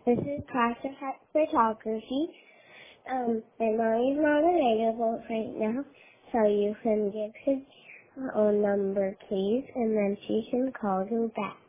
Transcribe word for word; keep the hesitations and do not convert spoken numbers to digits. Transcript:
This is class of photography. Um, and mommy's not available right now, so you can give his own number, please, and then she can call you back.